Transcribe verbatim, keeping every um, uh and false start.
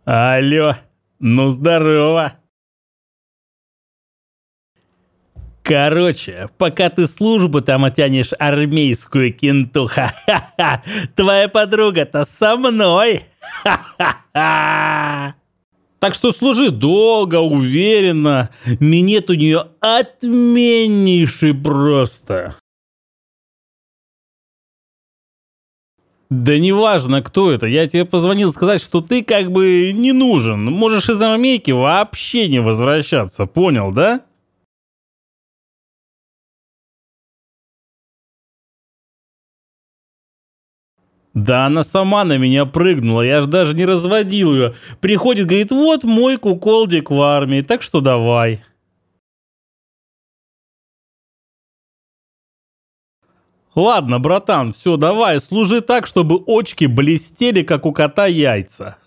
Алло, ну здорово. Короче, пока ты службу там оттянешь армейскую кенту, ха-ха-ха, твоя подруга-то со мной, ха-ха-ха. Так что служи долго, уверенно, минет у нее отменнейший просто. Да неважно, кто это, я тебе позвонил сказать, что ты как бы не нужен, можешь из армейки вообще не возвращаться, понял, да? Да она сама на меня прыгнула, я ж даже не разводил ее. Приходит, говорит, вот мой куколдик в армии, так что давай. Ладно, братан, все, давай, служи так, чтобы очки блестели, как у кота яйца.